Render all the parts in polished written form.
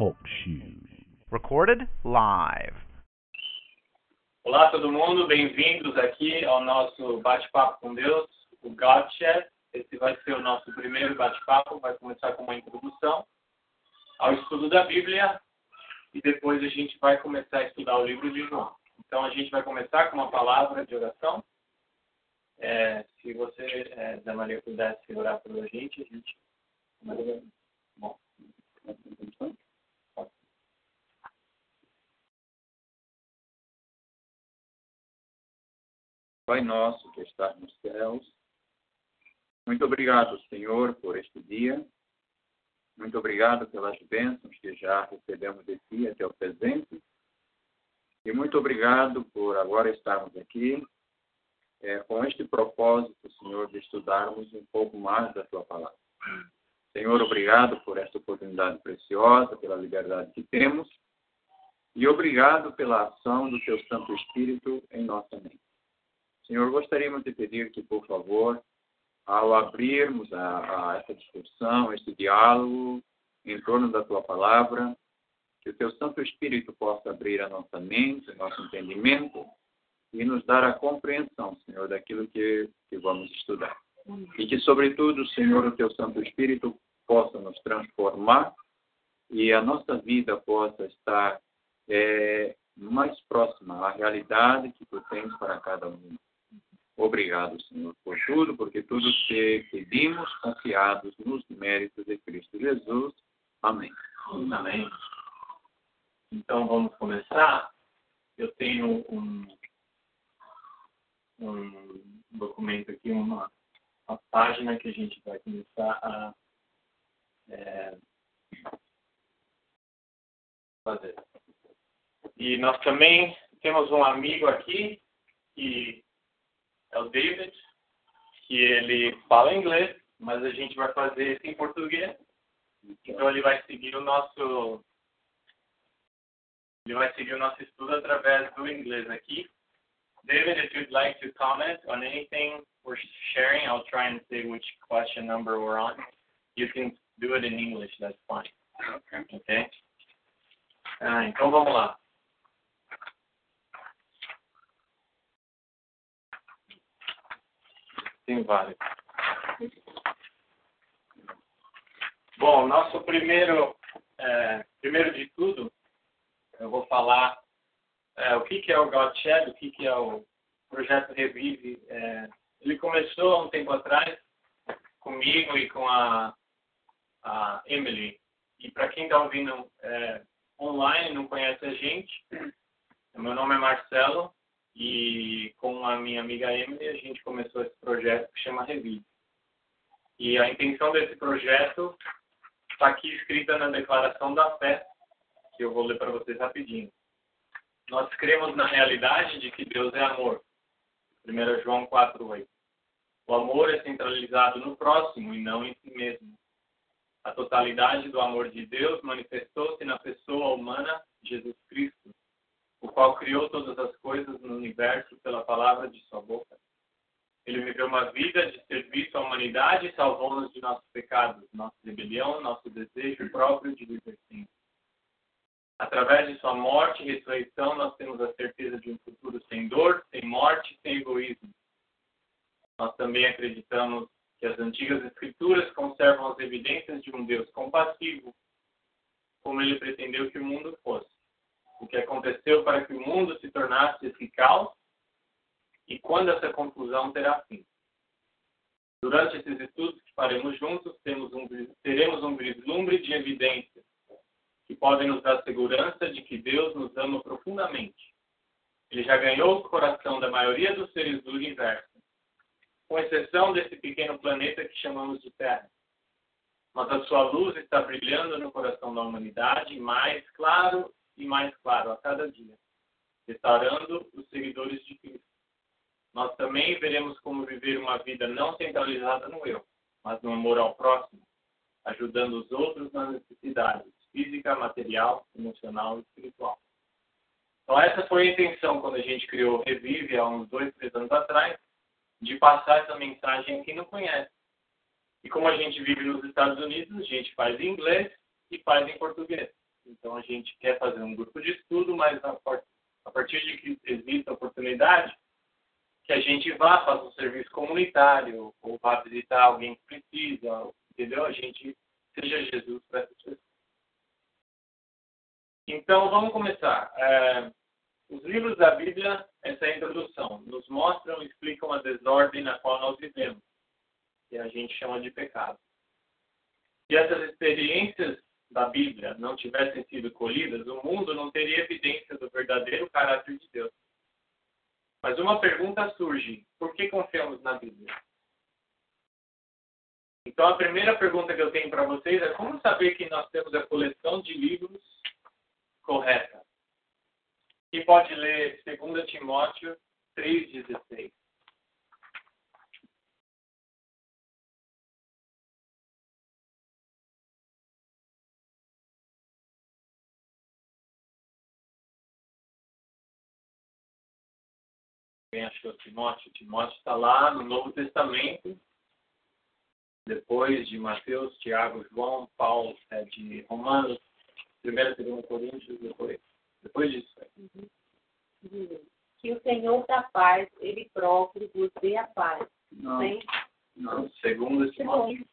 Talk Shoes. Recorded live. Olá todo mundo, bem-vindos aqui ao nosso bate-papo com Deus, o God Chat. Esse vai ser o nosso primeiro bate-papo, vai começar com uma introdução ao estudo da Bíblia e depois a gente vai começar a estudar o livro de João. Então a gente vai começar com uma palavra de oração. Se você, Zé Maria, pudesse orar pela gente, a gente... Bom. Pai nosso que está nos céus, muito obrigado, Senhor, por este dia. Muito obrigado pelas bênçãos que já recebemos de Ti até o presente. E muito obrigado por agora estarmos aqui com este propósito, Senhor, de estudarmos um pouco mais da Tua palavra. Senhor, obrigado por esta oportunidade preciosa, pela liberdade que temos. E obrigado pela ação do Teu Santo Espírito em nossa mente. Senhor, gostaríamos de pedir que, por favor, ao abrirmos a essa discussão, este diálogo em torno da Tua palavra, que o Teu Santo Espírito possa abrir a nossa mente, o nosso entendimento e nos dar a compreensão, Senhor, daquilo que vamos estudar. E que, sobretudo, Senhor, o Teu Santo Espírito possa nos transformar e a nossa vida possa estar mais próxima à realidade que Tu tens para cada um. Obrigado, Senhor, por tudo, porque tudo te pedimos confiados nos méritos de Cristo Jesus. Amém. Amém. Então, vamos começar. Eu tenho um documento aqui, uma página que a gente vai começar a fazer. E nós também temos um amigo aqui, que é o David, que ele fala inglês, mas a gente vai fazer isso em português. Então ele vai seguir o nosso estudo através do inglês aqui. David, if you'd like to comment on anything we're sharing, I'll try and say which question number we're on. You can do it in English, that's fine. Okay? Então vamos lá. Tem vários. Bom, nosso primeiro de tudo, eu vou falar o que é o God Chat, o que é o Projeto Revive. Ele começou há um tempo atrás comigo e com a Emily. E para quem está ouvindo online, não conhece a gente, meu nome é Marcelo. E com a minha amiga Emily, a gente começou esse projeto que chama Revive. E a intenção desse projeto está aqui escrita na Declaração da Fé, que eu vou ler para vocês rapidinho. Nós cremos na realidade de que Deus é amor. 1 João 4:8. O amor é centralizado no próximo e não em si mesmo. A totalidade do amor de Deus manifestou-se na pessoa humana Jesus Cristo, o qual criou todas as coisas no universo pela palavra de sua boca. Ele viveu uma vida de serviço à humanidade e salvou-nos de nossos pecados, nossa rebelião, nosso desejo próprio de libertinho. Através de sua morte e ressurreição, nós temos a certeza de um futuro sem dor, sem morte, sem egoísmo. Nós também acreditamos que as antigas escrituras conservam as evidências de um Deus compassivo, como ele pretendeu que o mundo fosse. O que aconteceu para que o mundo se tornasse esse caos e quando essa confusão terá fim. Durante esses estudos que faremos juntos, teremos um vislumbre de evidências que podem nos dar segurança de que Deus nos ama profundamente. Ele já ganhou o coração da maioria dos seres do universo, com exceção desse pequeno planeta que chamamos de Terra. Mas a sua luz está brilhando no coração da humanidade mais claro e mais claro a cada dia, restaurando os seguidores de Cristo. Nós também veremos como viver uma vida não centralizada no eu, mas no amor ao próximo, ajudando os outros nas necessidades física, material, emocional e espiritual. Então essa foi a intenção quando a gente criou o Revive há uns 2, 3 anos atrás, de passar essa mensagem a quem não conhece. E como a gente vive nos Estados Unidos, a gente faz em inglês e faz em português. Então a gente quer fazer um grupo de estudo, mas a partir de que exista a oportunidade, que a gente vá fazer um serviço comunitário, ou vá visitar alguém que precisa, entendeu? A gente seja Jesus para essas pessoas. Então, vamos começar. Os livros da Bíblia, essa é a introdução, nos mostram e explicam a desordem na qual nós vivemos, que a gente chama de pecado. Se essas experiências da Bíblia não tivessem sido colhidas, o mundo não teria evidência do verdadeiro caráter de Deus. Mas uma pergunta surge: por que confiamos na Bíblia? Então, a primeira pergunta que eu tenho para vocês é: como saber que nós temos a coleção de livros correta? Quem pode ler 2 Timóteo 3,16? Quem achou Timóteo? Timóteo está lá no Novo Testamento, depois de Mateus, Tiago, João, Paulo, de Romanos, 1ª e 2ª Coríntios, depois disso. Que o Senhor da paz, Ele próprio vos dê a paz. Não, Sim? não. 2 Timóteo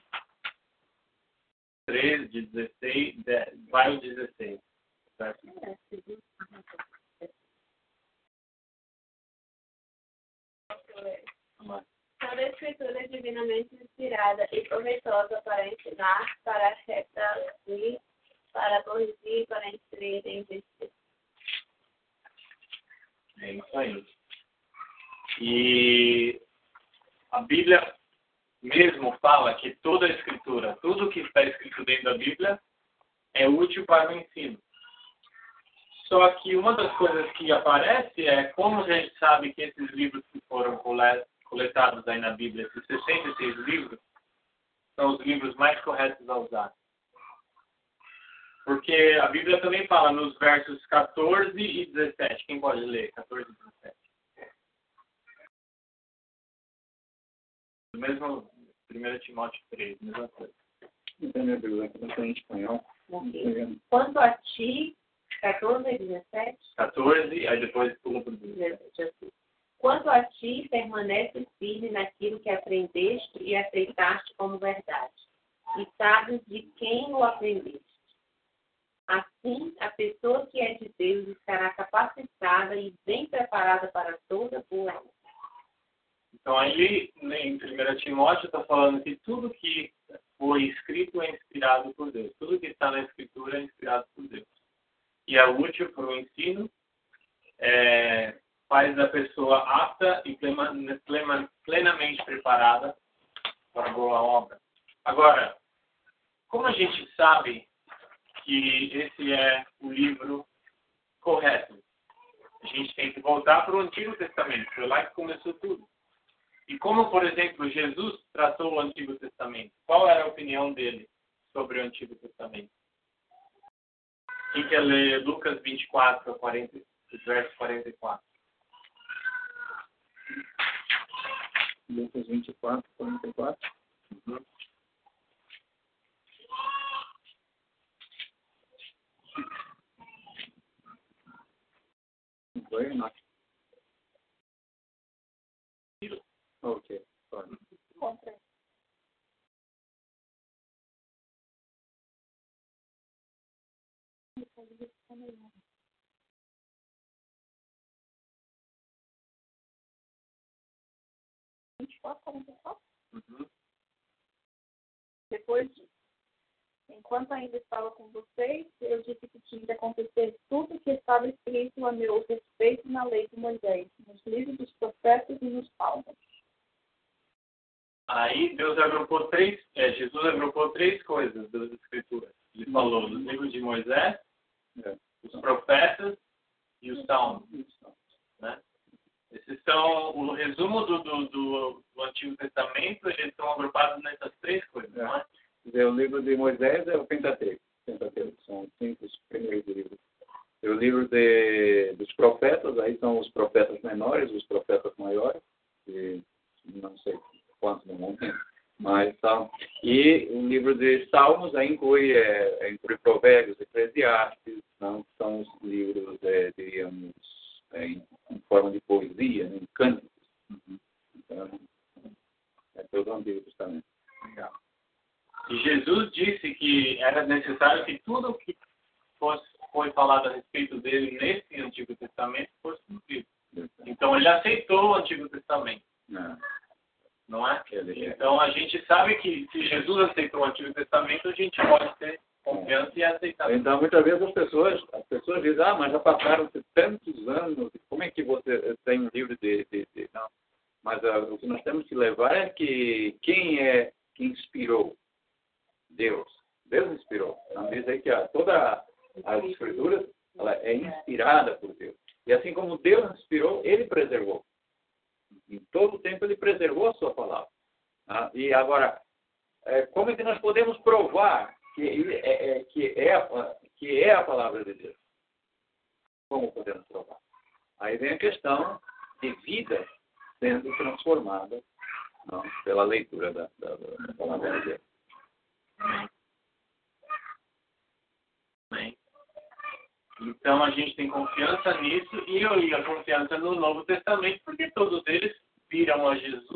3, de 16, vai o 16. Certo? Toda a escritura é divinamente inspirada e proveitosa para ensinar, para redarguir, para corrigir, para instruir em justiça. É isso aí. E a Bíblia mesmo fala que toda a escritura, tudo que está escrito dentro da Bíblia é útil para o ensino. Só que uma das coisas que aparece é como a gente sabe que esses livros que foram coletados aí na Bíblia, esses 66 livros, são os livros mais corretos a usar. Porque a Bíblia também fala nos versos 14 e 17. Quem pode ler 14 e 17? O mesmo 1 Timóteo 3, mesma coisa. Entendeu, Bíblia? Eu estou em espanhol. Quanto a ti, 14 e 17? 14, aí depois pula para o 17. Quanto a ti, permanece firme naquilo que aprendeste e aceitaste como verdade, e sabes de quem o aprendeste. Assim, a pessoa que é de Deus estará capacitada e bem preparada para toda boa obra. Então, aí, em 1 Timóteo, está falando que tudo que foi escrito é inspirado por Deus. Tudo que está na Escritura é inspirado por Deus. E é útil para o ensino, faz a pessoa apta e plenamente preparada para a boa obra. Agora, como a gente sabe que esse é o livro correto? A gente tem que voltar para o Antigo Testamento, foi lá que começou tudo. E como, por exemplo, Jesus tratou o Antigo Testamento? Qual era a opinião dele sobre o Antigo Testamento? Quem quer ler Lucas 24, verso 44? Lucas 24, 44. Uhum. Foi, não? Ok, pode. Contra. Uhum. Depois disso, enquanto ainda estava com vocês, eu disse que tinha de acontecer tudo que estava escrito a meu respeito na lei de Moisés, nos livros dos profetas e nos salmos. Aí Jesus agrupou três coisas das Escrituras. Ele falou dos livros de Moisés, os profetas e os salmos. Né? Esses são o resumo do Antigo Testamento, eles estão agrupados nessas três coisas. Não é? O livro de Moisés é o Pentateuco. São os 5 primeiros livros. E o livro dos profetas, aí são os profetas menores, os profetas maiores, e não sei quantos no momento, mas são. E E o livro de Salmos aí inclui Provérbios, Eclesiastes, não são os livros, diríamos, em forma de poesia, em cânticos. Então, é todo o Antigo Testamento. Legal. E Jesus disse que era necessário que tudo o que foi falado a respeito dele nesse Antigo Testamento fosse cumprido. Então ele aceitou o Antigo Testamento. Não é? Então a gente sabe que se Jesus aceitou o Antigo Testamento, a gente pode ter confiança e aceitar. Então muitas vezes as pessoas dizem, mas já passaram-se tantos anos, como é que você tem um livro de... Não. Mas o que nós temos que levar é que quem é que inspirou? Deus. Deus inspirou. Não diz aí que toda as escrituras ela é inspirada por Deus. E assim como Deus inspirou, Ele preservou. Em todo o tempo Ele preservou a sua palavra. E agora, como é que nós podemos provar que é a palavra de Deus? Como podemos provar? Aí vem a questão de vida sendo transformada pela leitura da palavra de Deus. Bem. Então a gente tem confiança nisso e a confiança no Novo Testamento, porque todos eles viram a Jesus.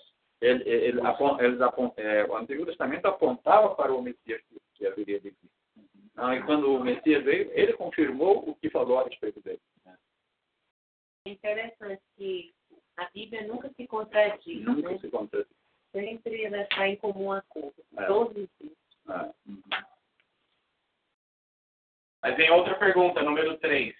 O Antigo Testamento apontava para o Messias que haveria de vir. E quando o Messias veio, ele confirmou o que falou a respeito dele. É interessante que a Bíblia nunca se contradiz. Nunca se contradiz. Sempre ela está em comum acordo. Todos os dias. Mas tem outra pergunta, número 3.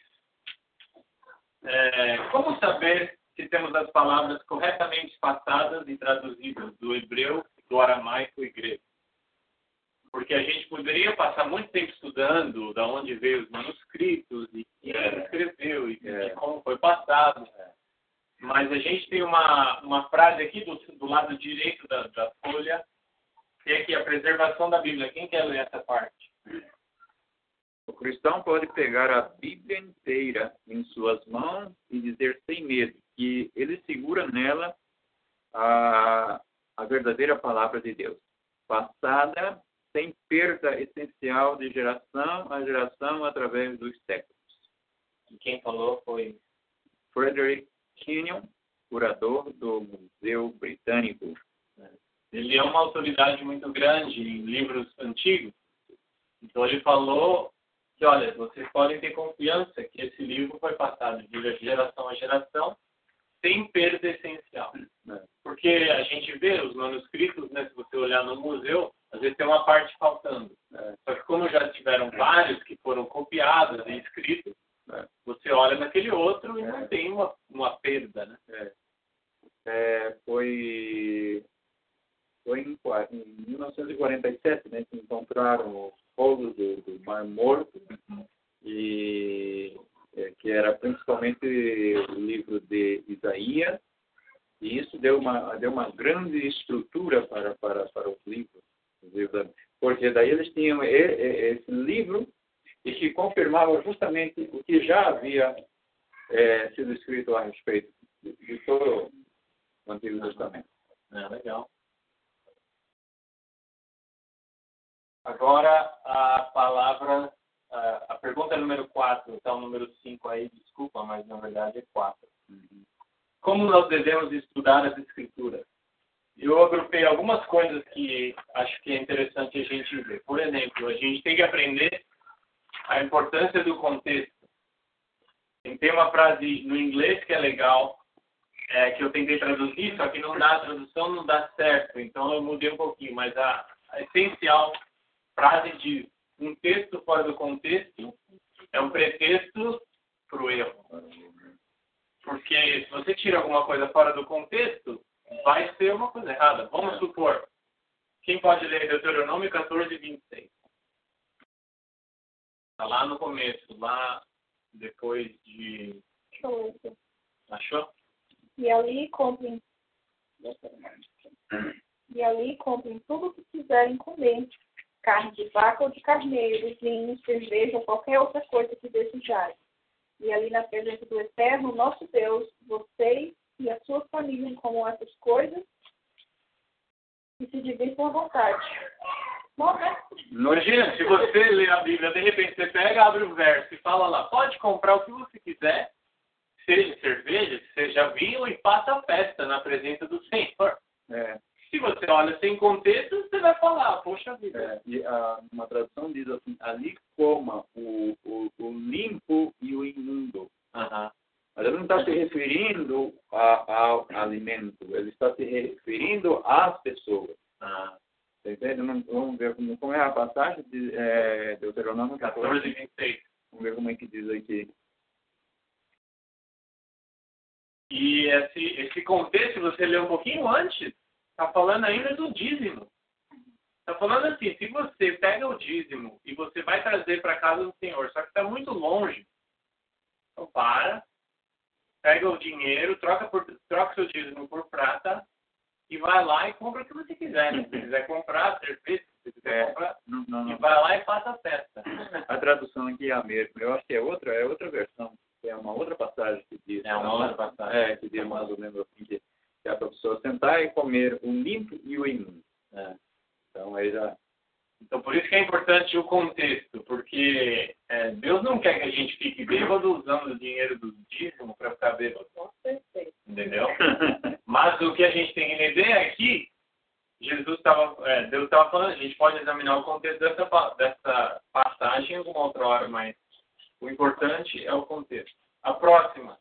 Como saber se temos as palavras corretamente passadas e traduzidas do hebreu, do aramaico e grego? Porque a gente poderia passar muito tempo estudando de onde veio os manuscritos e quem escreveu e como foi passado. Mas a gente tem uma frase aqui do lado direito da folha, que é aqui a preservação da Bíblia. Quem quer ler essa parte? O cristão pode pegar a Bíblia inteira em suas mãos e dizer sem medo que ele segura nela a verdadeira palavra de Deus, passada sem perda essencial de geração a geração através dos séculos. E quem falou foi Frederick Kenyon, curador do Museu Britânico. Ele é uma autoridade muito grande em livros antigos. Então ele falou que, olha, vocês podem ter confiança que esse livro foi passado de geração a geração sem perda essencial. Porque a gente vê os manuscritos, né, se você olhar no museu, às vezes tem uma parte faltando. Só que como já tiveram vários que foram copiados e escritos, você olha naquele outro e não tem uma perda, né? Foi em 1947, né, que encontraram os rolos do Mar Morto, e que era principalmente o livro de Isaías, e isso deu uma grande estrutura para os livros, porque daí eles tinham esse livro e que confirmava justamente o que já havia sido escrito a respeito de todo o Antigo Testamento. Legal. Agora a pergunta número 4, então número 5 aí, desculpa, mas na verdade é 4. Como nós devemos estudar as Escrituras? Eu agrupei algumas coisas que acho que é interessante a gente ver. Por exemplo, a gente tem que aprender a importância do contexto. Tem uma frase no inglês que é legal, que eu tentei traduzir, só que a tradução não dá certo, então eu mudei um pouquinho, mas a essencial frase de um texto fora do contexto é um pretexto para o erro. Porque se você tira alguma coisa fora do contexto, vai ser uma coisa errada. Vamos supor, quem pode ler Deuteronômio 14, 26? Está lá no começo, lá depois de... Achou? E ali comprem tudo o que quiserem comer, carne de vaca ou de carneiro, vinho, cerveja ou qualquer outra coisa que desejarem. E ali na presença do Eterno, nosso Deus, vocês e as suas famílias comam essas coisas e se divirtam à vontade. Bom, né? Imagina, se você lê a Bíblia, de repente você pega, abre o verso e fala lá, pode comprar o que você quiser, seja cerveja, seja vinho, e faça a festa na presença do Senhor. Se você olha sem contexto, você vai falar, poxa vida. E uma tradução diz assim, ali coma o limpo e o imundo. Mas ele não está se referindo ao alimento, ele está se referindo às pessoas. Você entende? Vamos ver como é a passagem de Deuteronômio 14, 26. Vamos ver como é que diz aqui. E esse contexto, você lê um pouquinho antes, está falando ainda do dízimo. Está falando assim, se você pega o dízimo e você vai trazer para a casa do Senhor, só que está muito longe, então pega o dinheiro, troca seu dízimo por prata e vai lá e compra o que você quiser. Se você quiser comprar cerveja, se você quiser comprar, e vai lá e faça a festa. A tradução aqui é a mesma. Eu acho que é outra versão. É uma outra passagem que diz. É uma outra passagem. Que diz mais ou menos assim, que é a pessoa sentar e comer o limpo e o imundo. Então, aí já... Então, por isso que é importante o contexto, porque Deus não quer que a gente fique bêbado usando o dinheiro do dízimo para ficar bêbado. Entendeu? Mas o que a gente tem que entender é que Deus estava falando, a gente pode examinar o contexto dessa passagem em alguma outra hora, mas o importante é o contexto. A próxima.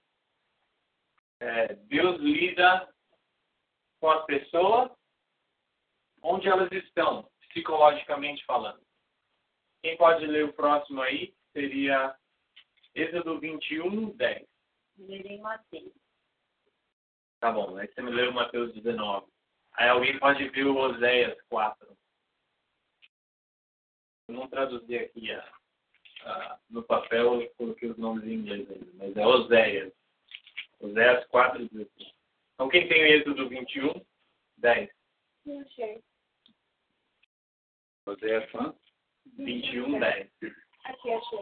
Deus lida com as pessoas onde elas estão, psicologicamente falando. Quem pode ler o próximo aí seria Êxodo 21, 10. Lerei Mateus. Tá bom, aí você me leu Mateus 19. Aí alguém pode ver o Oséias 4. Eu não traduzi aqui no papel, eu coloquei os nomes em inglês ainda, mas é Oséias. Oséias 4, 16. Então quem tem o Êxodo 21, 10. Não achei. Oséias quanto? 21, 10. Aqui, achei.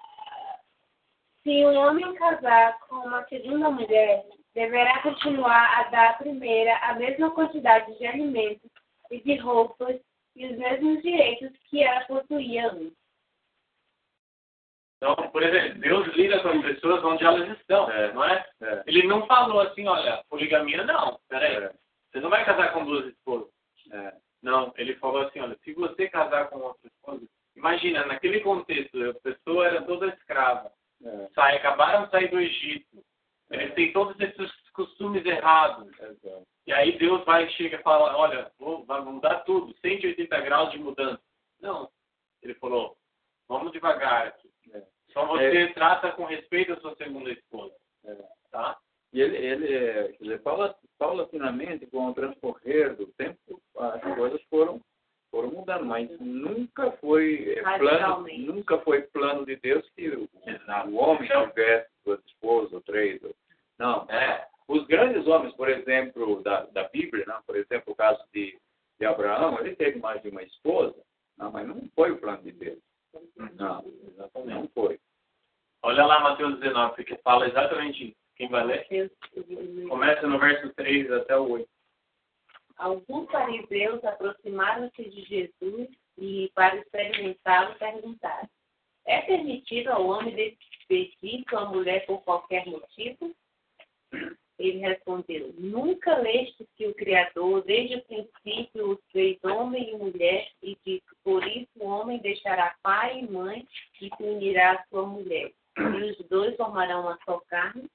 Se um homem casar com uma segunda mulher, deverá continuar a dar à primeira a mesma quantidade de alimentos e de roupas e os mesmos direitos que ela possuía antes. Então, por exemplo, Deus lida com as pessoas onde elas estão, não é? Ele não falou assim, olha, poligamia não, peraí. Você não vai casar com duas esposas. Não, ele falou assim, olha, se você casar com outra esposa, imagina, naquele contexto, a pessoa era toda escrava. Acabaram de sair do Egito. Eles têm todos esses costumes errados. E aí Deus chega e fala, olha, vai mudar tudo, 180 graus de mudança. Não. Ele falou, vamos devagar aqui. Só você trata com respeito a sua segunda esposa. Tá? E ele fala paulatinamente, com o transcorrer do tempo, as coisas foram mudando, mas nunca foi plano de Deus que o homem tivesse duas esposas ou três. Não. Os grandes homens, por exemplo, da Bíblia, não? Por exemplo, o caso de Abraão, ele teve mais de uma esposa, não, mas não foi o plano de Deus. Não, exatamente. Não foi. Olha lá Mateus 19, que fala exatamente isso. Quem vai ler? Começa no verso 3 até o 8. Alguns fariseus aproximaram-se de Jesus e, para experimentá-lo, perguntaram: é permitido ao homem despedir sua mulher por qualquer motivo? Ele respondeu: nunca leste que o Criador, desde o princípio, os fez homem e mulher, e que por isso o homem deixará pai e mãe e se unirá à sua mulher, e os dois formarão uma só carne?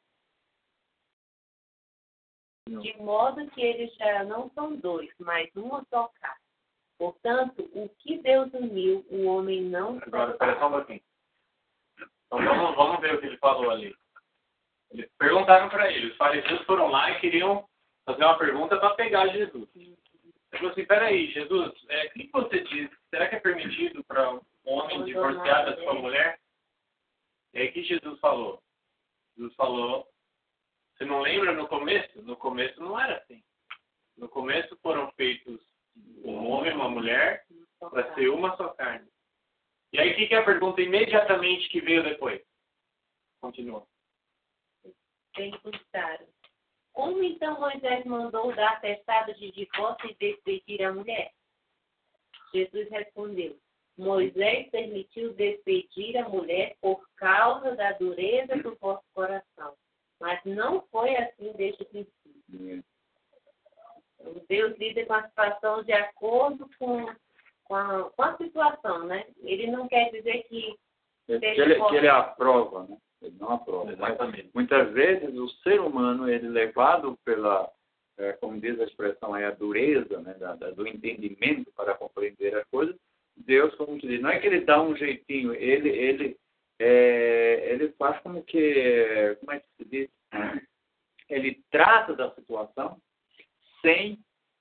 De modo que eles já não são dois, mas uma só carne. Portanto, o que Deus uniu, o homem não... Agora, espera só um pouquinho. Então, vamos ver o que ele falou ali. Eles perguntaram para ele. Os fariseus foram lá e queriam fazer uma pergunta para pegar Jesus. Ele falou assim, peraí, Jesus, o que você diz? Será que é permitido para um homem divorciar da sua mulher? E aí, o que Jesus falou? Jesus falou... Você não lembra no começo? No começo não era assim. No começo foram feitos um homem e uma mulher para ser uma só carne. E aí, o que é a pergunta imediatamente que veio depois? Continua. Perguntaram: Como então Moisés mandou dar atestado de divórcio e despedir a mulher? Jesus respondeu: Moisés permitiu despedir a mulher por causa da dureza do vosso coração. Mas não foi assim desde o princípio. Deus lida com a situação de acordo com a situação, né? Ele não quer dizer que ele aprova, né? Ele não aprova. Exatamente. Mas, muitas vezes o ser humano, ele levado pela, como diz a expressão, a dureza, né, do entendimento para compreender as coisas. Deus, como te diz, não é que ele dá um jeitinho, ele faz como que, como é que se diz? Ele trata da situação sem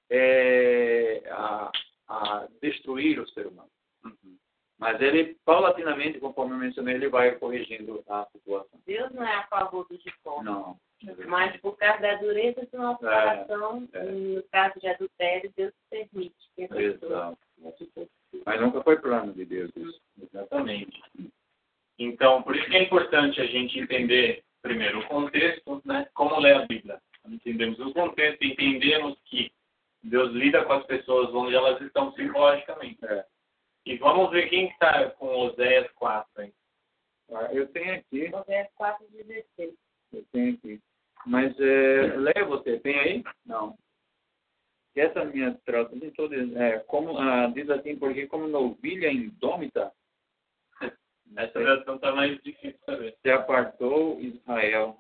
a destruir o ser humano. Mas ele, paulatinamente, conforme eu mencionei, ele vai corrigindo a situação. Deus não é a favor do divórcio. Não. Mas por causa da dureza do nosso coração, no caso de adultério, Deus permite que a pessoa... Mas nunca foi plano de Deus isso. Exatamente. Então, por isso que é importante a gente entender, primeiro, o contexto, né? Como ler a Bíblia. Entendemos o contexto e entendemos que Deus lida com as pessoas onde elas estão psicologicamente. E vamos ver quem está com Oséias 4. Hein? Eu tenho aqui. Oséias 4:16. Eu tenho aqui. Mas leia você, tem aí? Não. Essa minha tradução toda diz assim, porque como novilha indômita, essa tradução está mais difícil de saber. Se apartou Israel.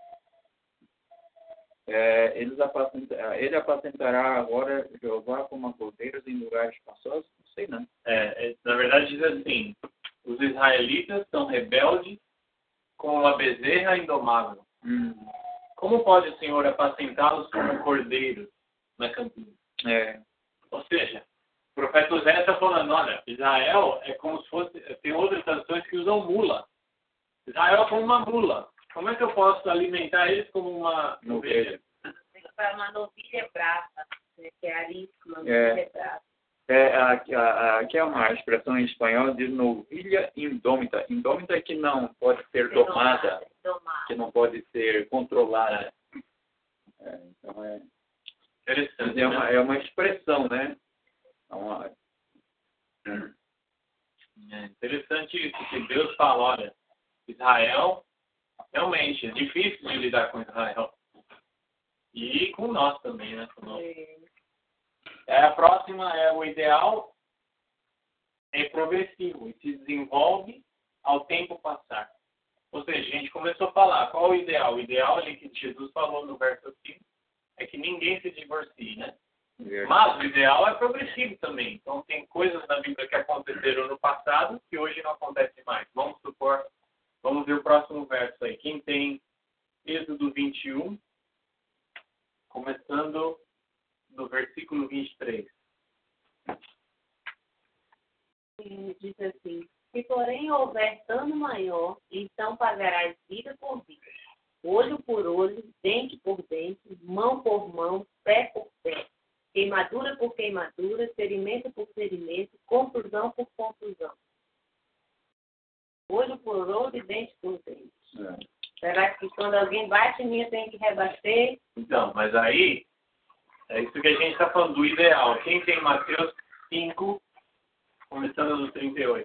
Ele apacentará agora Jeová como cordeiros em lugares espaçosos? Não sei, não. Na verdade diz assim, os israelitas são rebeldes como uma bezerra indomável. Como pode o Senhor apacentá-los como cordeiros na campina? Ou seja, o profeta Oséias está falando, olha, Israel é como se fosse, tem outras traduções que usam mula. Israel é como uma mula. Como é que eu posso alimentar eles como uma ovelha? Uma novilha brava, né, que é arisco, uma novilha brava. Aqui é uma expressão em espanhol de novilha indômita. Indômita é que não pode ser domada, que não pode ser controlada. Então interessante, é uma expressão, né? É interessante isso, que Deus fala, olha, Israel, realmente, é difícil de lidar com Israel. E com nós também, né? A próxima é o ideal é progressivo e se desenvolve ao tempo passar. Ou seja, a gente começou a falar, qual é o ideal? O ideal ali que Jesus falou no verso 5 é que ninguém se divorcie, né? Mas o ideal é progressivo também. Então tem coisas na Bíblia que aconteceram no passado que hoje não acontecem mais. Vamos supor, vamos ver o próximo verso aí. Quem tem Êxodo 21, começando no versículo 23. Diz assim, se porém houver dano maior, então pagarás vida por vida, olho por olho, dente por dente, mão por mão, pé por pé, queimadura por queimadura, ferimento por ferimento, contusão por contusão. Olho por olho e dente por dente. Será que quando alguém bate em mim eu tenho que rebater? Então, mas aí, é isso que a gente está falando do ideal. Quem tem Mateus 5, começando no 38?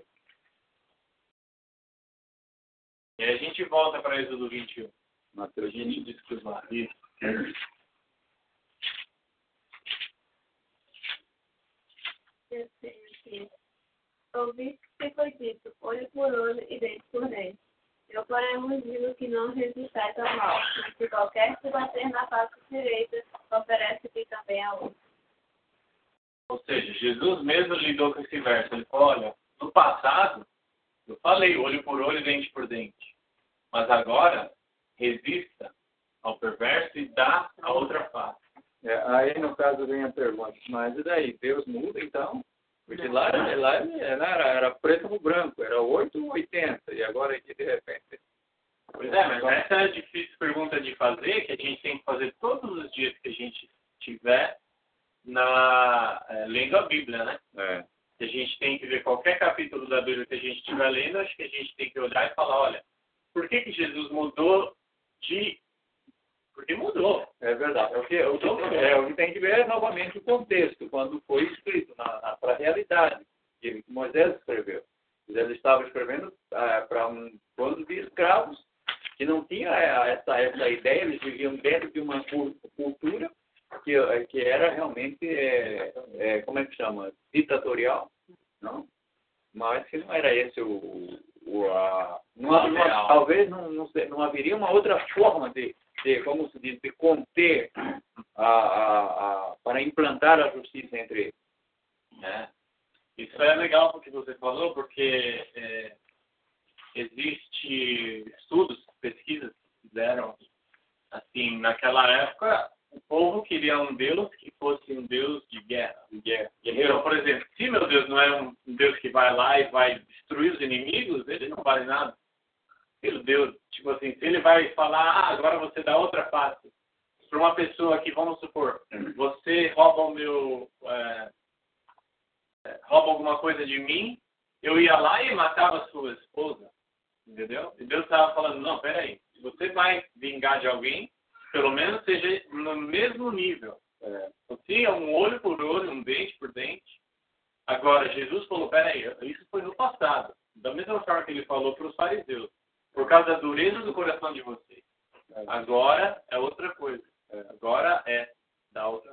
E aí a gente volta para Êxodo 21. Mateus a gente discute lá. Isso. Eu tenho aqui. Ouvi que foi dito, olho por olho e dente por dente. Eu, porém, vos digo que não resistais ao mal, mas se qualquer se bater na face direita, oferece-lhe também a outra. Ou seja, Jesus mesmo lidou com esse verso. Ele falou, olha, no passado, eu falei olho por olho e dente por dente. Mas agora, resista ao perverso e dá a outra face. Aí, no caso, vem a pergunta, mas e daí? Deus muda, então? Porque lá era preto no branco, era 8 ou 80, e agora aqui, de repente... Pois é, mas essa é a difícil pergunta de fazer, que a gente tem que fazer todos os dias que a gente estiver lendo a Bíblia, né? A gente tem que ver qualquer capítulo da Bíblia que a gente estiver lendo, acho que a gente tem que olhar e falar, olha, por que Jesus mudou de Porque mudou. É verdade. O que tem que ver é novamente o contexto, quando foi escrito, para a realidade que Moisés escreveu. Ele estava escrevendo para um bando de escravos que não tinha essa ideia, eles viviam dentro de uma cultura que era realmente, como é que chama? Ditatorial, não? Mas que não era esse talvez não haveria uma outra forma de como se diz, de conter para implantar a justiça entre eles. Né? Isso é legal o que você falou, porque existe estudos, pesquisas que fizeram assim, naquela época, o povo queria um Deus que fosse um Deus de guerra. Então, por exemplo, se meu Deus não é um Deus que vai lá e vai destruir os inimigos, ele não vale nada. Meu Deus, tipo assim, se ele vai falar, agora você dá outra face para uma pessoa que, vamos supor, você rouba rouba alguma coisa de mim, eu ia lá e matava a sua esposa, entendeu? E Deus estava falando, não, peraí, se você vai vingar de alguém, pelo menos seja no mesmo nível. Se é um olho por olho, um dente por dente. Agora, Jesus falou, peraí, isso foi no passado. Da mesma forma que ele falou para os fariseus, por causa da dureza do coração de vocês. Agora é outra coisa. Agora é da outra.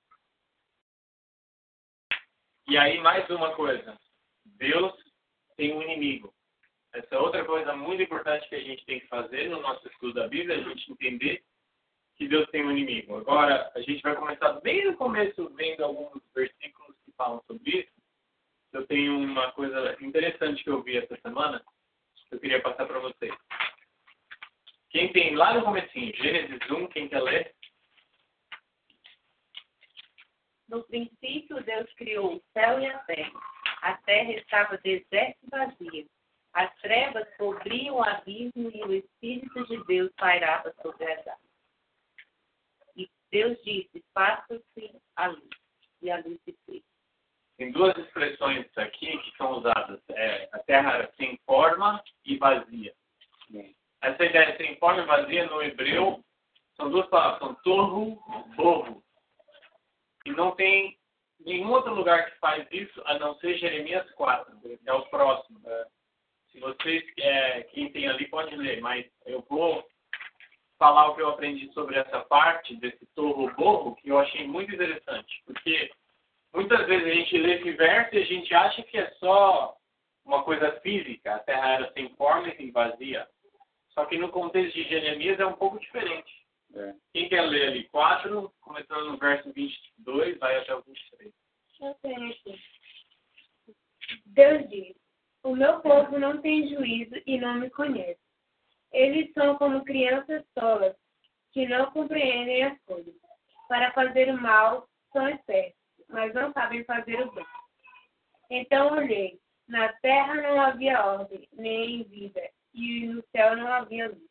E aí, mais uma coisa. Deus tem um inimigo. Essa é outra coisa muito importante que a gente tem que fazer no nosso estudo da Bíblia, a gente entender que Deus tem um inimigo. Agora, a gente vai começar bem no começo, vendo alguns versículos que falam sobre isso. Eu tenho uma coisa interessante que eu vi essa semana, que eu queria passar para vocês. Quem tem lá no comecinho, Gênesis 1, quem quer ler? No princípio, Deus criou o céu e a terra. A terra estava deserta e vazia. As trevas cobriam o abismo e o Espírito de Deus pairava sobre as águas. E Deus disse, faça-se a luz. E a luz se fez. Tem duas expressões aqui que são usadas. A terra era sem forma e vazia. Essa ideia de sem forma e vazia no hebreu são duas palavras. São tohu, bohu. E não tem nenhum outro lugar que faz isso a não ser Jeremias 4. É o próximo. Se vocês, quem tem ali, pode ler. Mas eu vou falar o que eu aprendi sobre essa parte desse tohu, bohu, que eu achei muito interessante. Porque muitas vezes a gente lê esse verso e a gente acha que é só uma coisa física. A terra era sem forma e vazia. Só que no contexto de Jeremias é um pouco diferente. Quem quer ler ali 4, começando no verso 22, vai até o 23. Eu tenho aqui. Deus diz, o meu povo não tem juízo e não me conhece. Eles são como crianças tolas, que não compreendem as coisas. Para fazer o mal, são espertos, mas não sabem fazer o bem. Então olhei, na terra não havia ordem, nem vida, e no céu não havia luz.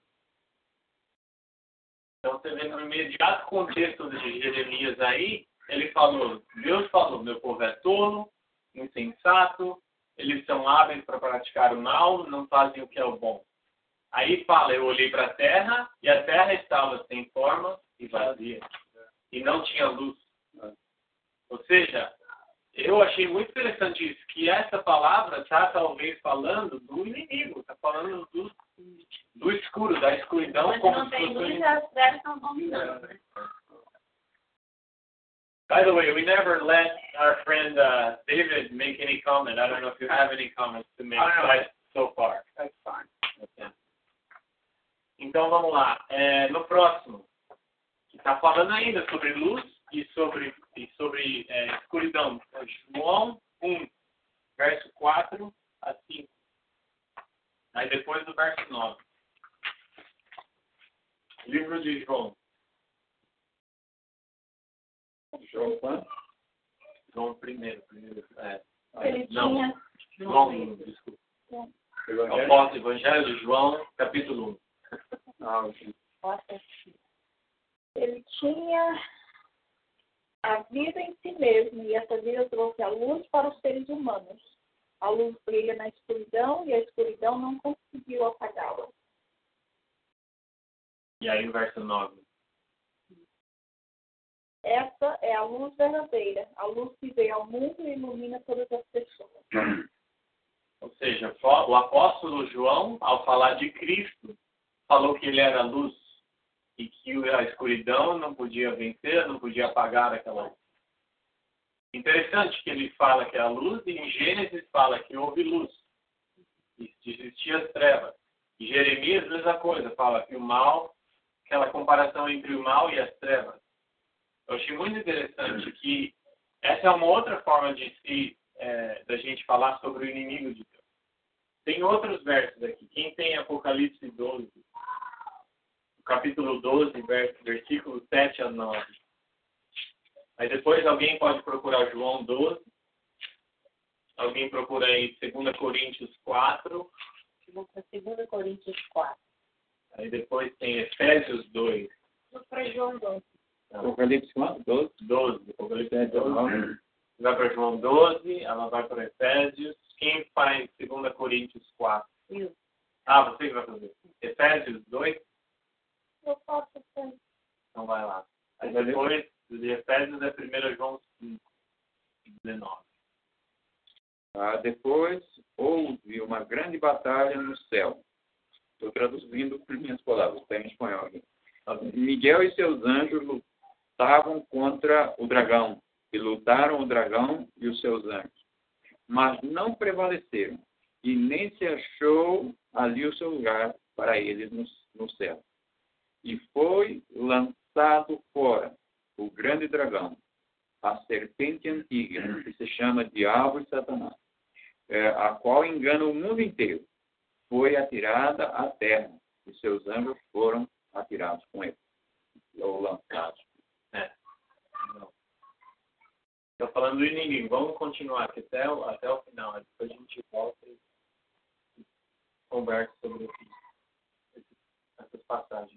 Então você vê no imediato contexto de Jeremias aí, ele falou, Deus falou, meu povo é tolo, insensato, eles são hábeis para praticar o mal, não fazem o que é o bom. Aí fala, eu olhei para a terra, e a terra estava sem forma e vazia, e não tinha luz. Ou seja, eu achei muito interessante isso, que essa palavra está talvez falando do inimigo, está falando do escuro, da escuridão. Mas como não tem luz, as trevas estão dominando, né? By the way, we never let our friend David make any comment. I don't know if you have any comments to make so far. That's fine. Okay. Então vamos lá. No próximo, que está falando ainda sobre luz e sobre escuridão. João 1, verso 4 a 5. Aí depois do verso 9. Livro de João. João quanto? João primeiro. Ele Não, tinha... João, desculpa. Apóstolo Evangelho de João, capítulo 1. Ok. Ele tinha a vida em si mesmo, e essa vida trouxe a luz para os seres humanos. A luz brilha na escuridão, e a escuridão não conseguiu apagá-la. E aí o verso 9. Essa é a luz verdadeira, a luz que veio ao mundo e ilumina todas as pessoas. Ou seja, o apóstolo João, ao falar de Cristo, falou que ele era a luz e que a escuridão não podia vencer, não podia apagar aquela luz. Interessante que ele fala que é a luz e em Gênesis fala que houve luz e existia as trevas. E Jeremias, mesma coisa, fala que o mal, aquela comparação entre o mal e as trevas. Eu achei muito interessante que essa é uma outra forma da gente falar sobre o inimigo de Deus. Tem outros versos aqui. Quem tem Apocalipse 12, capítulo 12, versículo 7 a 9. Aí depois alguém pode procurar João 12. Alguém procura aí 2 Coríntios 4. 2 Coríntios 4. Aí depois tem Efésios 2. Vou para João 12. Apocalipse quanto? 12? 12. Apocalipse 12. Vai para João 12, ela vai para Efésios. Quem faz 2 Coríntios 4? Eu. Você que vai fazer. Efésios 2? Eu faço assim. Então vai lá. Aí depois de Efésios é 1 João 5, 19. Depois houve uma grande batalha no céu. Estou traduzindo por minhas palavras, está em espanhol aqui. Miguel e seus anjos lutavam contra o dragão, e lutaram o dragão e os seus anjos. Mas não prevaleceram, e nem se achou ali o seu lugar para eles no céu. E foi lançado fora o grande dragão, a serpente antiga, que se chama Diabo e Satanás, a qual engana o mundo inteiro. Foi atirada à terra, e seus anjos foram atirados com ele, ou lançados. Estou falando do inimigo. Vamos continuar aqui até o final. Depois a gente volta e conversa sobre essas passagens.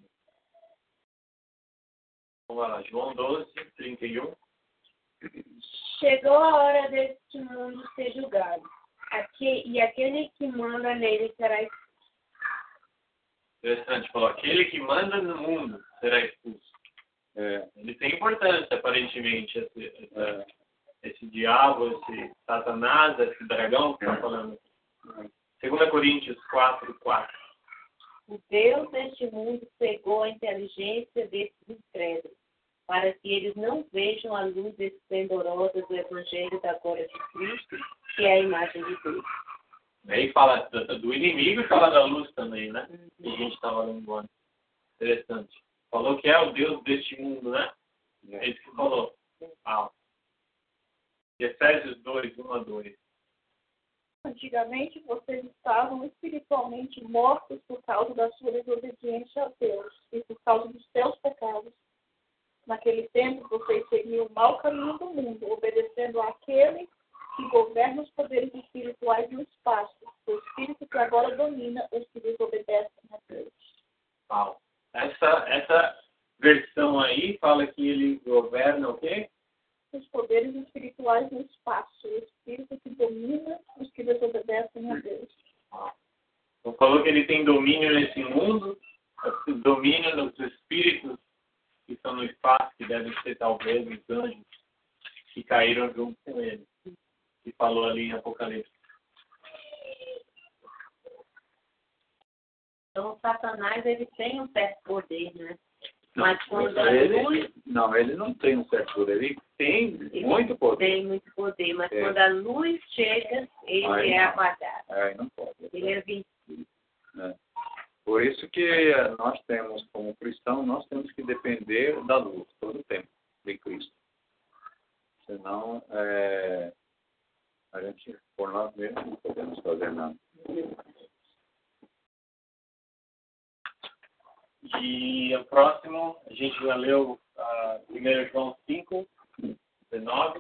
Vamos lá. João 12, 31. Chegou a hora deste mundo ser julgado. E aquele que manda nele será expulso. Interessante. Falou, aquele que manda no mundo será expulso. Ele tem importância, aparentemente, esse diabo, esse Satanás, esse dragão que está falando. 2 Coríntios 4, 4. O Deus deste mundo cegou a inteligência desses incrédulos, para que eles não vejam a luz esplendorosa do Evangelho da glória de Cristo, que é a imagem de Deus. Aí fala do inimigo e fala da luz também, né? Que a gente estava lendo antes. Interessante. Falou que é o Deus deste mundo, né? É isso que falou. Efésios 2, 1 a 2. Antigamente, vocês estavam espiritualmente mortos por causa da sua desobediência a Deus e por causa dos seus pecados. Naquele tempo, vocês seguiam o mau caminho do mundo, obedecendo àquele que governa os poderes espirituais no espaço, o espírito que agora domina os que desobedecem a Deus. Essa versão aí fala que ele governa o quê? Os poderes espirituais no espaço, o espírito que domina os que desobedecem a Deus. Então falou que ele tem domínio nesse mundo, domínio nos espíritos que estão no espaço, que devem ser talvez os anjos que caíram junto com ele. Que falou ali em Apocalipse. Então, o Satanás, ele tem um certo poder, né? Mas quando ele não tem um certo poder, ele tem muito poder. Tem muito poder, mas quando a luz chega, ele é apagado. Aí não pode. Ele é vencido. Por isso que nós temos, como cristãos, nós temos que depender da luz todo o tempo de Cristo. Senão, a gente, por nós mesmos, não podemos fazer nada. E o próximo, a gente já leu 1 João 5, 19.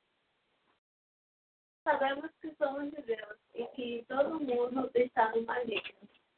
Sabemos que somos de Deus e que todo mundo está no maligno.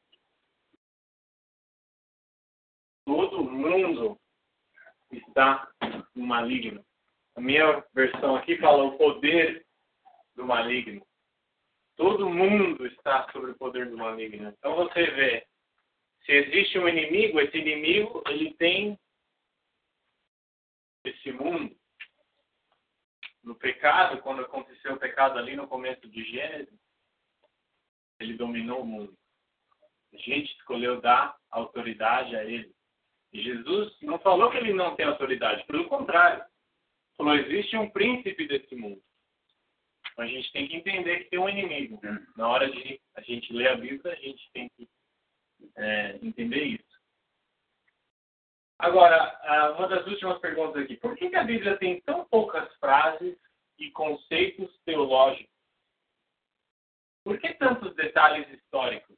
Todo mundo está no maligno. A minha versão aqui fala o poder do maligno. Todo mundo está sob o poder do maligno. Então você vê, se existe um inimigo, esse inimigo ele esse mundo, no pecado, quando aconteceu o pecado ali no começo de Gênesis, ele dominou o mundo. A gente escolheu dar autoridade a ele. E Jesus não falou que ele não tem autoridade, pelo contrário. Falou, existe um príncipe desse mundo. Então a gente tem que entender que tem um inimigo. Na hora de a gente ler a Bíblia, a gente tem que entender isso. Agora, uma das últimas perguntas aqui. Por que a Bíblia tem tão poucas frases e conceitos teológicos? Por que tantos detalhes históricos?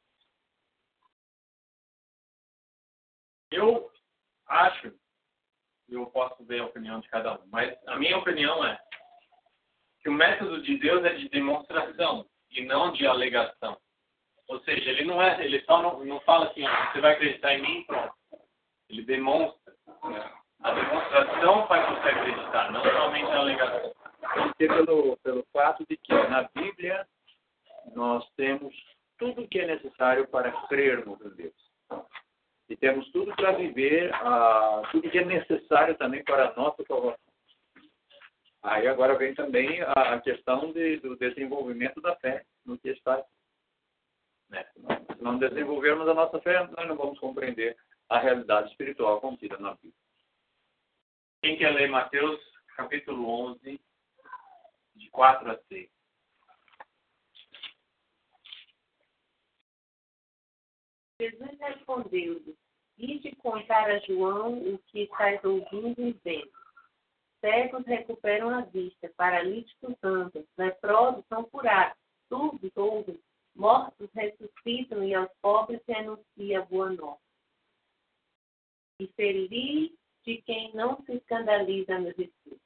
Eu acho, eu posso ver a opinião de cada um, mas a minha opinião é que o método de Deus é de demonstração e não de alegação. Ou seja, ele só não fala assim, você vai acreditar em mim, pronto. Ele demonstra. A demonstração faz você acreditar, não somente a alegação. Porque pelo fato de que na Bíblia nós temos tudo o que é necessário para crermos em Deus. E temos tudo para viver, tudo que é necessário também para a nossa salvação. Aí agora vem também a questão do desenvolvimento da fé no que está aqui. Se não desenvolvermos a nossa fé, nós não vamos compreender a realidade espiritual contida na Bíblia. Quem quer ler Mateus capítulo 11, de 4 a 6? Jesus respondeu-lhe, ide contar a João o que estás ouvindo e vendo. Cegos recuperam a vista, paralíticos andam, leprosos são curados, surdos ouvem, mortos ressuscitam e aos pobres se anuncia a boa nova. E feliz de quem não se escandaliza no discurso.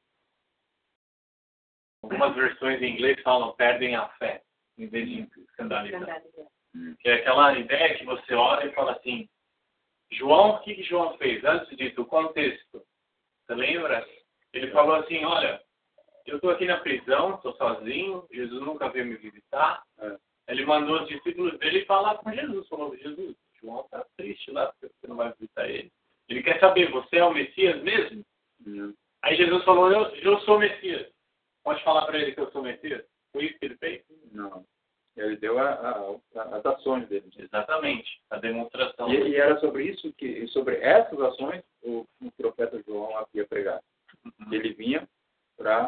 Algumas versões em inglês falam perdem a fé, em vez de escandalizar. Que é aquela ideia que você olha e fala assim, João, o que João fez? Antes disso, o contexto. Você lembra? Ele falou assim, olha, eu estou aqui na prisão, estou sozinho, Jesus nunca veio me visitar. Ele mandou os discípulos dele falar com Jesus. Falou, Jesus, João está triste lá, porque você não vai visitar ele. Ele quer saber, você é o Messias mesmo? Aí Jesus falou, eu sou o Messias. Pode falar para ele que eu sou o Messias? Foi isso que ele fez? Não. Ele deu as ações dele. Exatamente, a demonstração. E era sobre isso, sobre essas ações, o profeta João havia pregado. Ele vinha para,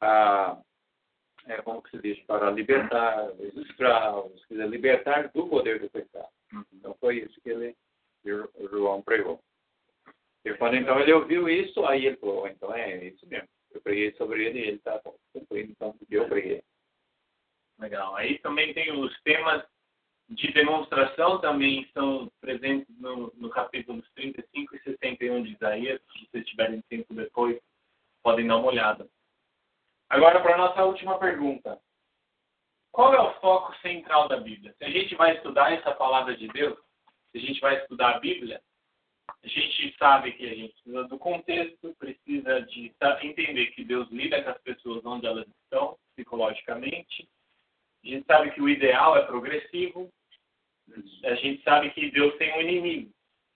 como que se diz, para libertar os escravos, quer dizer, libertar do poder do pecado. Então foi isso que João pregou. E quando então ele ouviu isso, aí ele falou, então é isso mesmo. Eu preguei sobre ele e ele está cumprindo então o que eu preguei. Legal. Aí também tem os temas de demonstração, também estão presentes no capítulos 35 e 61 de Isaías. Se vocês tiverem tempo depois, podem dar uma olhada. Agora, para a nossa última pergunta. Qual é o foco central da Bíblia? Se a gente vai estudar essa palavra de Deus, se a gente vai estudar a Bíblia, a gente sabe que a gente precisa do contexto, precisa de entender que Deus lida com as pessoas onde elas estão, psicologicamente. A gente sabe que o ideal é progressivo. A gente sabe que Deus tem um inimigo.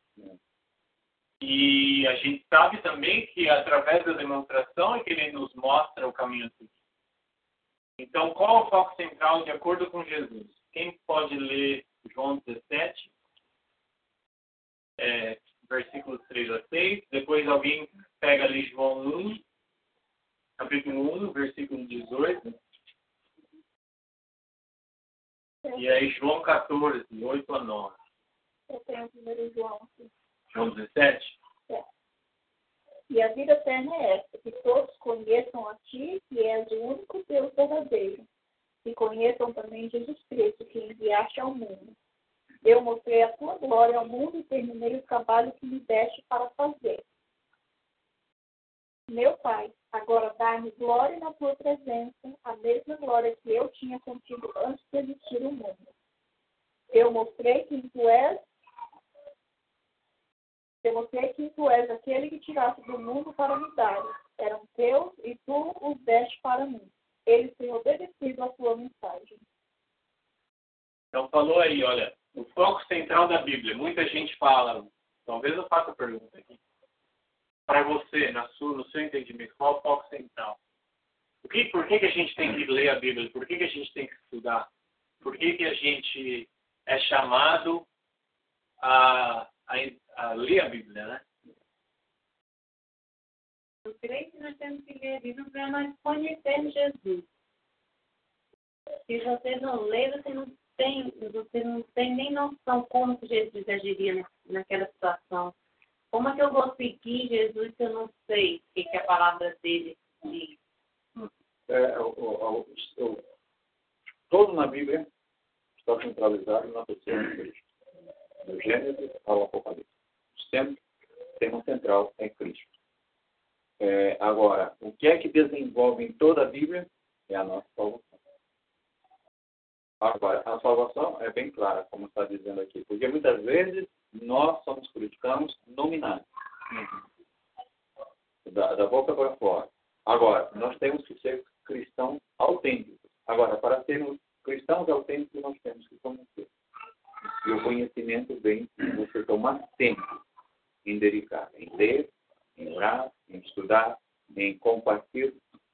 E a gente sabe também que através da demonstração é que Ele nos mostra o caminho a seguir. Então, qual é o foco central de acordo com Jesus? Quem pode ler João 17, versículos 3 a 6. Depois alguém pega ali João 1, capítulo 1, versículo 18. E aí João 14, 8 a 9. Eu tenho o primeiro João. João 17? E a vida eterna é esta, que todos conheçam a Ti, que és o único Deus verdadeiro, e conheçam também Jesus Cristo, que enviaste ao mundo. Eu mostrei a Tua glória ao mundo e terminei o trabalho que me deste para fazer. Meu Pai, agora dá-me glória na Tua presença, a mesma glória que eu tinha contigo antes de existir o mundo. Eu mostrei quem Tu és aquele que tiraste do mundo para me dar. Eram teus e Tu os deste para mim. Eles têm obedecido à Tua mensagem. Então falou aí, olha, o foco central da Bíblia. Muita gente fala, talvez eu faça a pergunta aqui. para você, no seu entendimento, qual é o foco central? Por que a gente tem que ler a Bíblia? Por que a gente tem que estudar? Por que a gente é chamado a ler a Bíblia, né? Eu creio que nós temos que ler a Bíblia para nós conhecermos Jesus. Se você não lê, você não tem nem noção como que Jesus agiria naquela situação. Como é que eu vou seguir Jesus se eu não sei o que a palavra dele diz? Todo na Bíblia está centralizado na pessoa de Cristo. Do Gênesis ao Apocalipse. Sempre o tema central é Cristo. Agora, o que é que desenvolve em toda a Bíblia é a nossa salvação. Agora, a salvação é bem clara, como está dizendo aqui, porque muitas vezes nós somos cristãos nominais. Da boca para fora. Agora, nós temos que ser cristãos autênticos. Agora, para sermos cristãos autênticos, nós temos que conhecer. E o conhecimento vem de você tomar tempo em dedicar, em ler, em orar, em estudar, em compartilhar,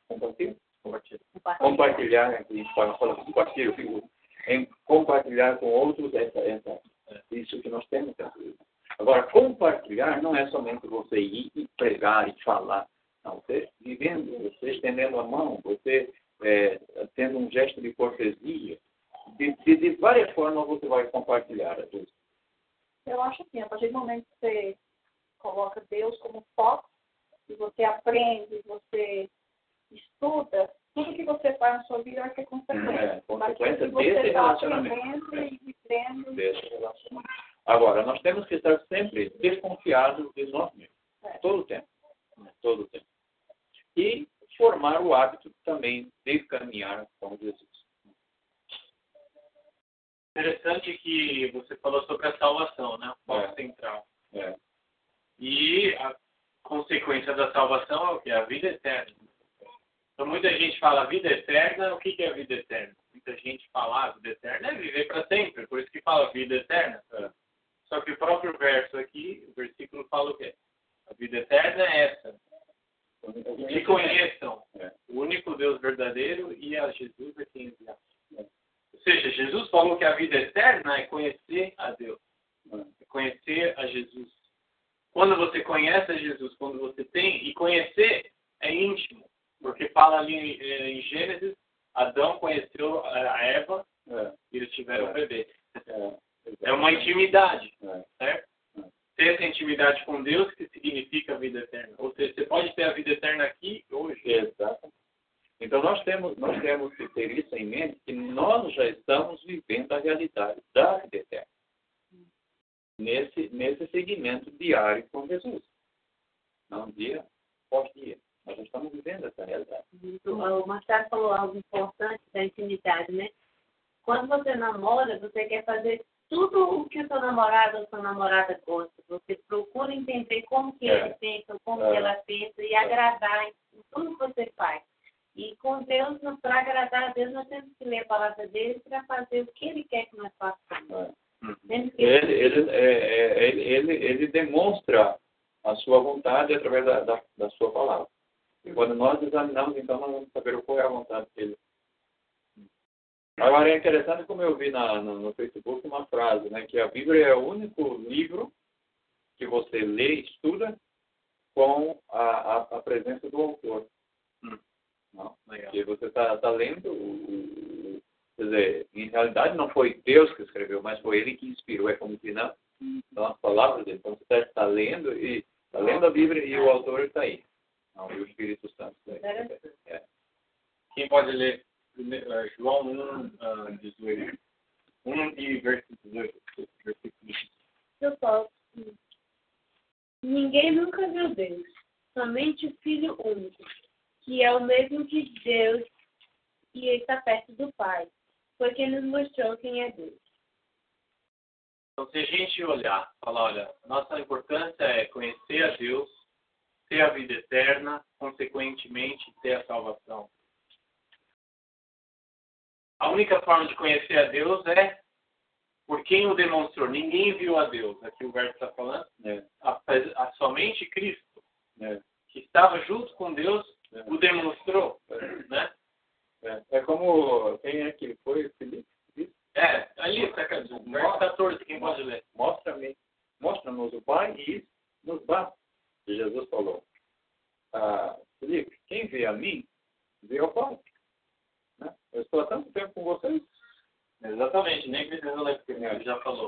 em compartilhar com outros isso que nós temos. Agora, compartilhar não é somente você ir e pregar e falar. Não, você vivendo, você estendendo a mão, você tendo um gesto de cortesia. De várias formas você vai compartilhar a Deus. Eu acho assim, a partir do momento que você coloca Deus como foco, e você aprende, você estuda, tudo que você faz na sua vida vai ser consequência. Consequência desse relacionamento. Desse relacionamento. Agora, nós temos que estar sempre desconfiados de nós mesmos. Todo o tempo. Todo o tempo. E formar o hábito também de caminhar com Jesus. Interessante que você falou sobre a salvação, né? O foco central. E a consequência da salvação é o que? A vida eterna. Então, muita gente fala vida eterna. O que é a vida eterna? Muita gente fala a vida eterna é viver para sempre. Por isso que fala vida eterna. Só que o próprio verso aqui, o versículo fala o quê? A vida eterna é essa. Que conheçam o único Deus verdadeiro e a Jesus a quem enviar. Ou seja, Jesus falou que a vida eterna é conhecer a Deus. É conhecer a Jesus. Quando você conhece a Jesus, quando você tem, e conhecer é íntimo. Porque fala ali em Gênesis, Adão conheceu a Eva e eles tiveram um bebê. É uma intimidade, certo? Ter essa intimidade com Deus que significa a vida eterna. Ou seja, você pode ter a vida eterna aqui hoje. Exato. Então nós temos que ter isso em mente, que nós já estamos vivendo a realidade da vida eterna. Nesse segmento diário com Jesus. Não dia após dia. Nós estamos vivendo essa realidade. O Marcelo falou algo importante da intimidade, né? Quando você namora, você quer fazer tudo o que o seu namorado ou sua namorada gosta. Você procura entender como que ele pensa, como que ela pensa e agradar em tudo que você faz. E com Deus, para agradar a Deus, nós temos que ler a palavra dele para fazer o que ele quer que nós façamos. Ele demonstra a sua vontade através da sua palavra. E quando nós examinamos, então, nós vamos saber qual é a vontade dele. Agora, é interessante como eu vi no Facebook uma frase, né, que a Bíblia é o único livro que você lê e estuda com a presença do autor. Não? Porque você está lendo, quer dizer, em realidade não foi Deus que escreveu, mas foi ele que inspirou. É como se não, são as palavras dele. Então você está lendo a Bíblia e o autor está aí. Não, e o Espírito Santo está aí. Quem pode ler João 1, 18? 1 e versículo 18. Eu posso. Ninguém nunca viu Deus, somente o Filho único, que é o mesmo que Deus e está perto do Pai, foi quem nos mostrou quem é Deus. Então, se a gente olhar, falar, olha, nossa importância é conhecer a Deus, ter a vida eterna, consequentemente ter a salvação. A única forma de conhecer a Deus é por quem o demonstrou. Ninguém viu a Deus. Aqui o verso está falando. Somente Cristo que estava junto com Deus, o demonstrou. Né? É como quem é que foi, Felipe? Ali, verso 14, quem pode ler? Mostra-nos o Pai e isso nos basta. E Jesus falou, Felipe, quem vê a mim, vê ao Pai. Né? Eu estou há tanto tempo com vocês. Exatamente, nem precisa ler, porque ele já falou.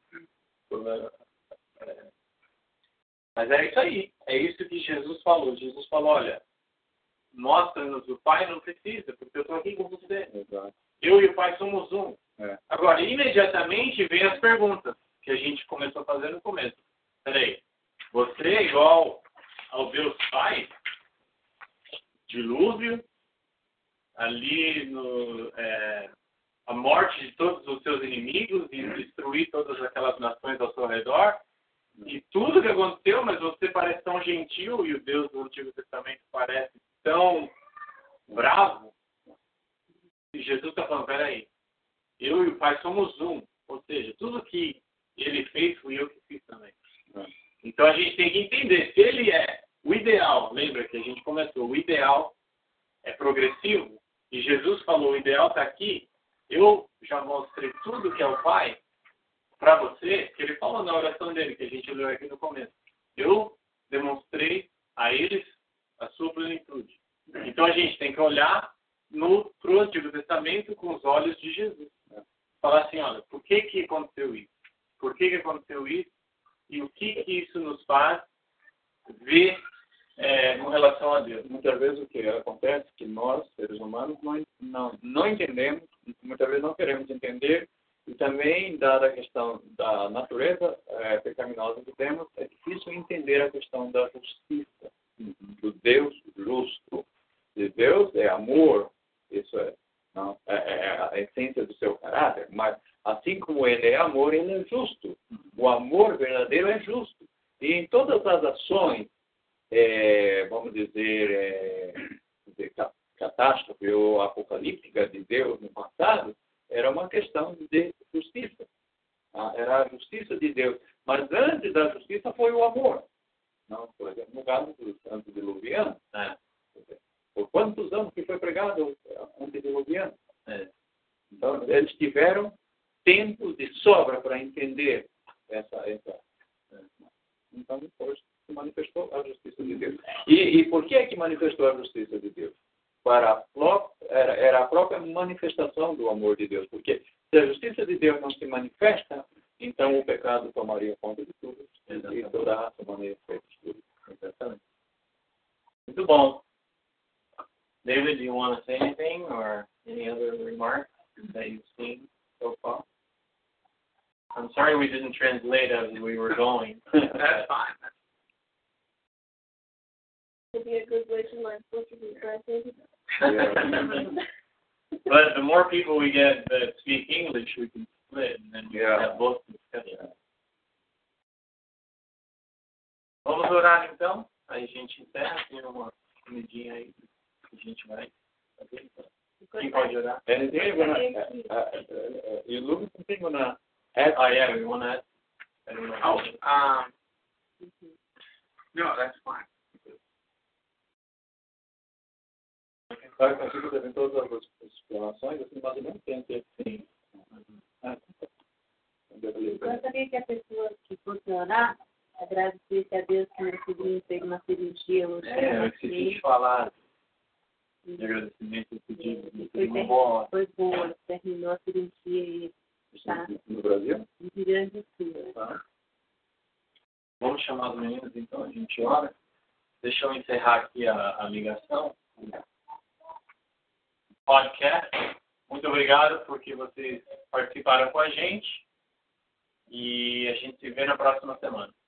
Mas é isso aí. É isso que Jesus falou. Jesus falou, olha, mostra-nos o Pai, não precisa, porque eu estou aqui com você. Exato. Eu e o Pai somos um. Agora, imediatamente vem as perguntas que a gente começou a fazer no começo. Peraí, você é igual ao Deus Pai? Dilúvio? Ali a morte de todos os seus inimigos e destruir todas aquelas nações ao seu redor? E tudo que aconteceu, mas você parece tão gentil e o Deus do Antigo Testamento parece tão bravo. E Jesus está falando, peraí, eu e o Pai somos um. Ou seja, tudo que ele fez, fui eu que fiz também. Então a gente tem que entender, se ele é o ideal, lembra que a gente começou, o ideal é progressivo, e Jesus falou, o ideal está aqui, eu já mostrei tudo que é o Pai para você, que ele falou na oração dele, que a gente leu aqui no começo. Eu demonstrei a eles a sua plenitude. Então a gente tem que olhar para o Antigo Testamento com os olhos de Jesus. Falar assim, olha, por que aconteceu isso? Por que aconteceu isso? E o que isso nos faz ver com relação a Deus? Muitas vezes o que acontece é que nós, seres humanos, não entendemos, muitas vezes não queremos entender, e também, dada a questão da natureza pecaminosa que temos, é difícil entender a questão da justiça, do Deus justo. E Deus é amor, isso é a essência do seu caráter, mas assim como ele é amor, ele é justo. O amor verdadeiro é justo. E em todas as ações, vamos dizer, de catástrofe ou apocalíptica de Deus no passado, era uma questão de justiça. Era a justiça de Deus. Mas antes da justiça foi o amor. Não, por exemplo, no caso dos antediluvianos, por quantos anos que foi pregado antediluviano? Então, eles tiveram tempo de sobra para entender essa. Então, depois se manifestou a justiça de Deus. E por que é que manifestou a justiça de Deus? Era a própria manifestação do amor de Deus. Porque se a justiça de Deus não se manifesta, então o pecado tomaria conta de tudo. E toda a raça humana ia ser destruída. Exatamente. Muito bom. David, do you want to say anything or any other remarks that you've seen so far? I'm sorry we didn't translate as we were going. That's fine. Would be a good way to learn Portuguese, I think. But the more people we get that speak English, we can split, and then we have both discussions. Vamos orar então? Aí a gente encerra, tem uma comidinha aí que a gente vai fazer. Quem pode orar? You look something on a we want to add. No, that's fine. Sabe, consigo ter todas as explanações, assim, mais ou menos tempo. Sim. Eu gostaria que a pessoa que fosse orar agradecesse a Deus que meu sobrinho fez uma cirurgia hoje. Eu esqueci de falar. De agradecimento, eu pedi. Foi boa, terminou a cirurgia e está no Brasil? no Rio Grande do Sul. Vamos chamar os meninos, então, a gente ora. Deixa eu encerrar aqui a ligação. Podcast. Muito obrigado porque vocês participaram com a gente. E a gente se vê na próxima semana.